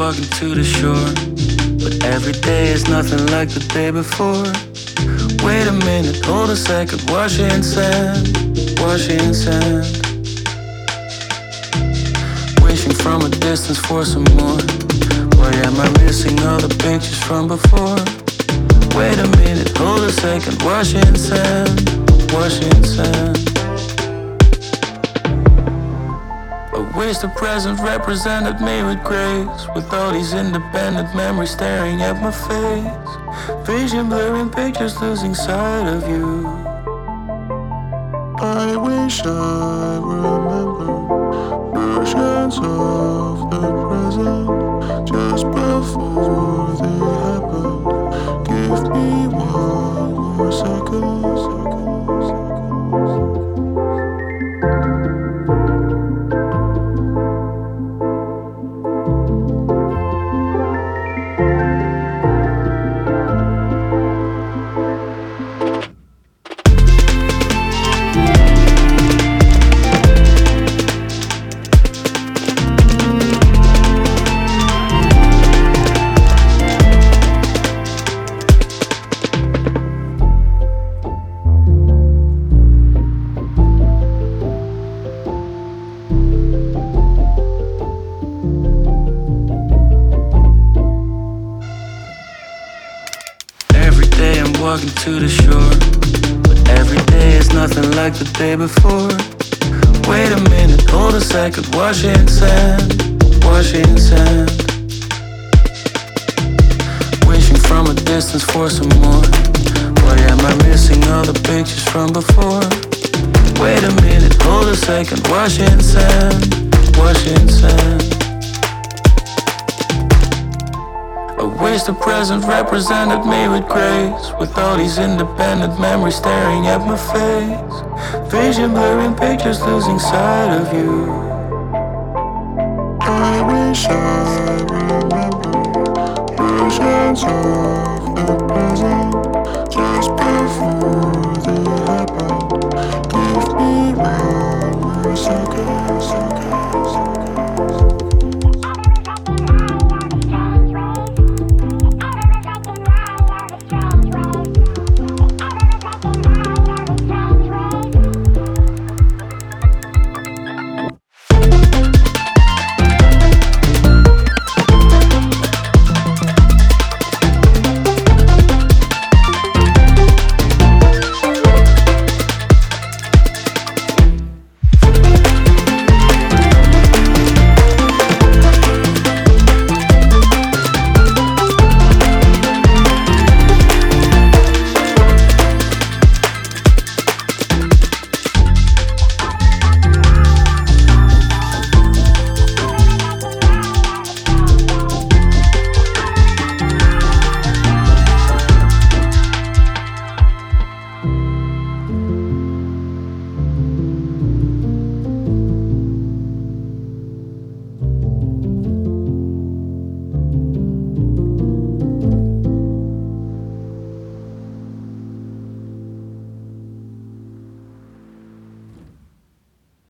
walking to the shore, but every day is nothing like the day before. Wait a minute, hold a second, wash in sand, wash in sand. Wishing from a distance for some more. Why am I missing all the pictures from before? Wait a minute, hold a second, wash in sand, wash in sand. I wish the present represented me with grace, with all these independent memories staring at my face. Vision blurring pictures, losing sight of you. I wish I remember versions of the present just before they happen. Give me one more second. Walking to the shore, but every day is nothing like the day before. Wait a minute, hold a second, wash in sand, wash in sand. Wishing from a distance for some more. Why am I missing all the pictures from before? Wait a minute, hold a second, wash in sand, wash in sand. I wish the present represented me with grace, with all these independent memories staring at my face. Vision blurring pictures, losing sight of you. I wish I